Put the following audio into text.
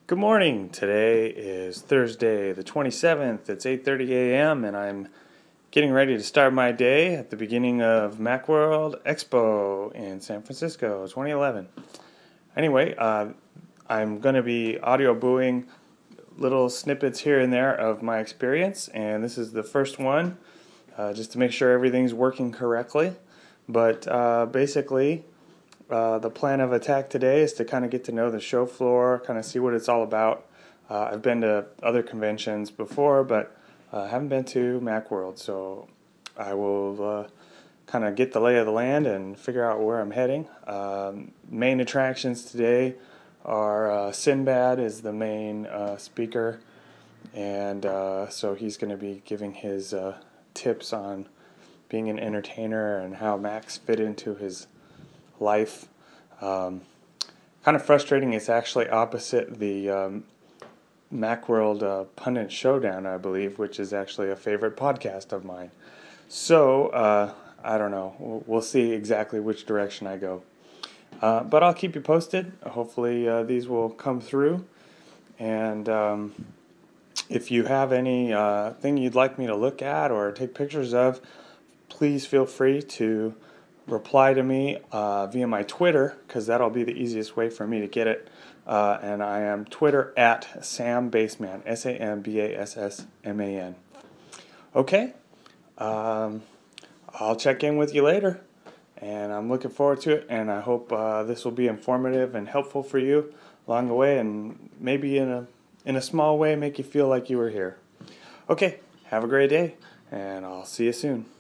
Good morning. Today is Thursday, the 27th. It's 8:30 a.m. and I'm getting ready to start my day at the beginning of Macworld Expo in San Francisco, 2011. Anyway, I'm going to be audio buoying little snippets here and there of my experience, and this is the first one, just to make sure everything's working correctly. But basically, the plan of attack today is to kind of get to know the show floor, kind of see what it's all about. I've been to other conventions before, but haven't been to Macworld, so I will kind of get the lay of the land and figure out where I'm heading. Main attractions today are Sinbad is the main speaker, and so he's going to be giving his tips on being an entertainer and how Macs fit into his life. Kind of frustrating. It's actually opposite the Macworld Pundit Showdown, I believe, which is actually a favorite podcast of mine. So I don't know. We'll see exactly which direction I go. But I'll keep you posted. Hopefully these will come through. And if you have any thing you'd like me to look at or take pictures of, please feel free to reply to me via my Twitter, because that'll be the easiest way for me to get it. And I am Twitter at Sam Bassman, SAMBASSMAN. Okay, I'll check in with you later, and I'm looking forward to it, and I hope this will be informative and helpful for you along the way, and maybe in a small way make you feel like you were here. Okay, have a great day, and I'll see you soon.